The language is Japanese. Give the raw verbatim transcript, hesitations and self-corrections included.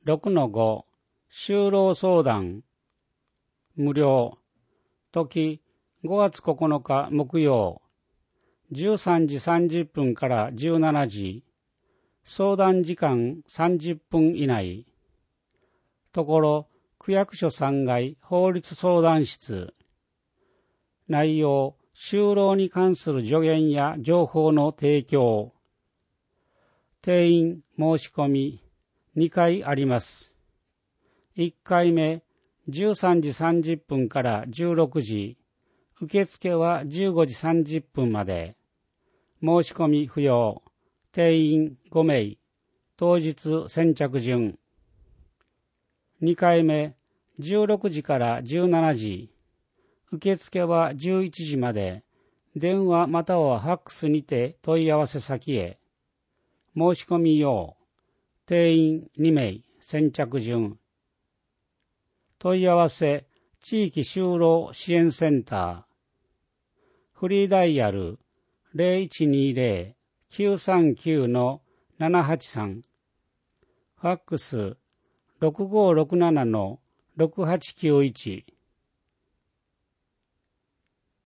ろくのご 就労相談無料時ごがつここのか木曜じゅうさんじさんじゅっぷんからじゅうしちじ相談時間さんじゅっぷん以内ところ区役所さんがい法律相談室内容就労に関する助言や情報の提供定員申し込みにかいあります。いっかいめじゅうさんじさんじゅっぷんからじゅうろくじ受付はじゅうごじさんじゅっぷんまで申し込み不要定員ごめい当日先着順にかいめじゅうろくじからじゅうしちじ受付はじゅういちじまで電話またはファックスにて問い合わせ先へ申し込み用定員にめい先着順問い合わせ地域就労支援センターフリーダイヤル ゼロいちにゼロ きゅうさんきゅう ななはちさんファックスろくごろくなな ろくはちきゅういち